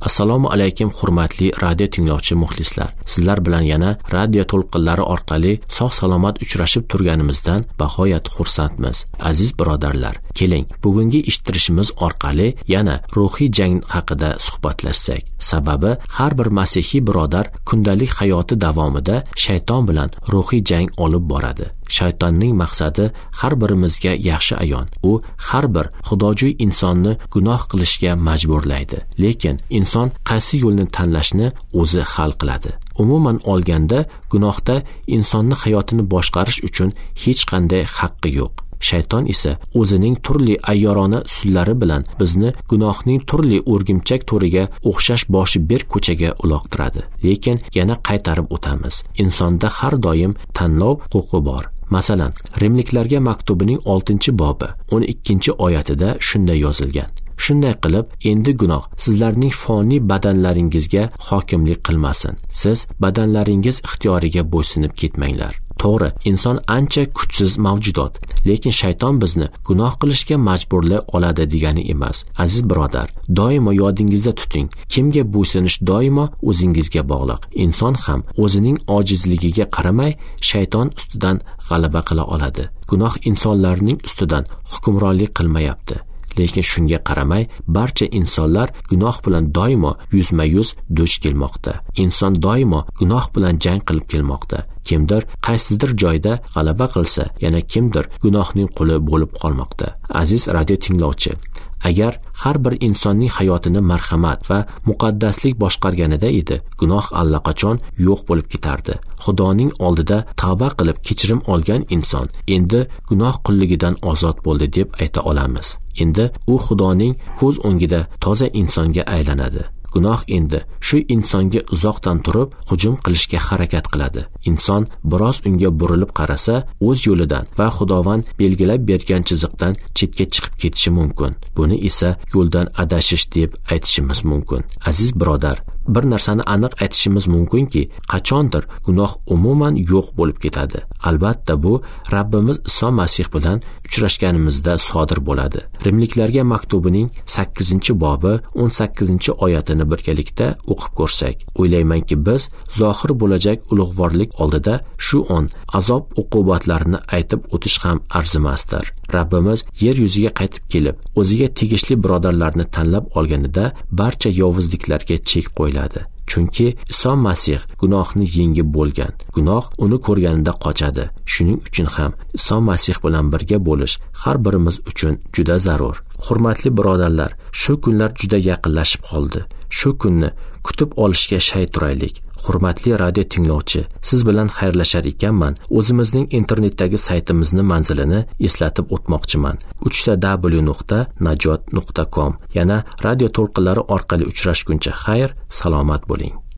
Assalomu alaykum hurmatli radio tinglovchi muxlislar. Sizlar bilan yana radio to'lqinlari orqali sog'-salomat uchrashib turganimizdan bag'oyat xursandmiz. Aziz birodarlar, keling, bugungi eshittirishimiz orqali yana ruhiy jang haqida suhbatlashsak. Sababi har bir masihiy birodar kundalik hayoti davomida shayton bilan ruhiy jang olib boradi. Shaytonning maqsadi har birimizga yaxshi ayon. U har bir xudojo'y insonni gunoh qilishga majburlaydi. Lekin inson qaysi yo'lni tanlashni o'zi hal qiladi. Umuman olganda, gunohda insonni hayotini boshqarish uchun hech qanday haqqi yo'q. Shayton esa o'zining turli ayyorona usullari bilan bizni gunohning turli o'rgimchak to'riga o'xshash boshi bir ko'chaga uloqtiradi. Lekin yana qaytarib o'tamiz. Insonda har doim tanlov huquqi bor. Masalan, Rimliklarga maktubining 6-bobi 12-oyatida shunday yozilgan: Shunday qilib, endi gunoh sizlarning foniy badanlaringizga hokimlik qilmasin. Siz badanlaringiz ixtiyoriga bo'ysunib ketmanglar. To'g'ri, inson ancha kuchsiz mavjudot, lekin shayton bizni gunoh qilishga majburlay oladi degani emas. Aziz birodar, doimo yodingizda tuting, kimga bo'ysunish doimo o'zingizga bog'liq. Inson ham o'zining ojizligiga qaramay shayton ustidan g'alaba qila oladi. Gunoh insonlarning ustidan hukmronlik qilmayapti. Lekin shunga qaramay, barcha insonlar gunoh bilan doimo yuzma-yuz duch kelmoqda. Inson doimo gunoh bilan jang qilib kelmoqda. Kimdir qaysidir joyda g'alaba qilsa, yana kimdir gunohning quli bo'lib qolmoqda. Aziz radio tinglovchi, agar har bir insonning hayotini marhamat va muqaddaslik boshqarganida edi, gunoh allaqachon yo'q bo'lib ketardi. Xudoning oldida tavba qilib kechirim olgan inson endi gunoh qulligidan ozod bo'ldi deb ayta olamiz. Endi u Xudoning ko'z o'ngida toza insonga aylanadi. Gunoh endi shu insonga uzoqdan turib hujum qilishga harakat qiladi. Inson biroz unga burilib qarasa, o'z yo'lidan va Xudovand belgilab bergan chiziqdan chetga chiqib ketishi mumkin. Buni esa yo'ldan adashish deb aytishimiz mumkin. Aziz birodar, bir narsani aniq aytishimiz mumkinki, qachondir gunoh umuman yo'q bo'lib ketadi. Albatta bu Rabbimiz Iso Masih bilan uchrashganimizda sodir bo'ladi. Rimliklarga maktubining 8-bobi 18-oyatini birgalikda o'qib ko'rsak, o'ylaymanki biz zohir bo'lajak ulug'vorlik oldida shu on azob uqubatlarini aytib o'tish ham arzimasdir. Rabbimiz yer yuziga qaytib kelib, o'ziga tegishli birodarlarni tanlab olganida barcha yovuzliklarga chek qo'yiladi. Chunki Iso Masih gunohni yengib bo'lgan. Gunoh uni ko'rganida qochadi. Shuning uchun ham Iso Masih bilan birga bo'lish har birimiz uchun juda zarur. Hurmatli birodarlar, shu kunlar juda yaqinlashib qoldi. Shu kunni kutib olishga shay turaylik. Hurmatli radio tinglovchi, siz bilan xayrlashar ekanman. O'zimizning internetdagi saytimizni manzilini eslatib o'tmoqchiman. www.najot.com. Yana radio to'lqinlari orqali uchrashguncha xayr, salomat bo'ling.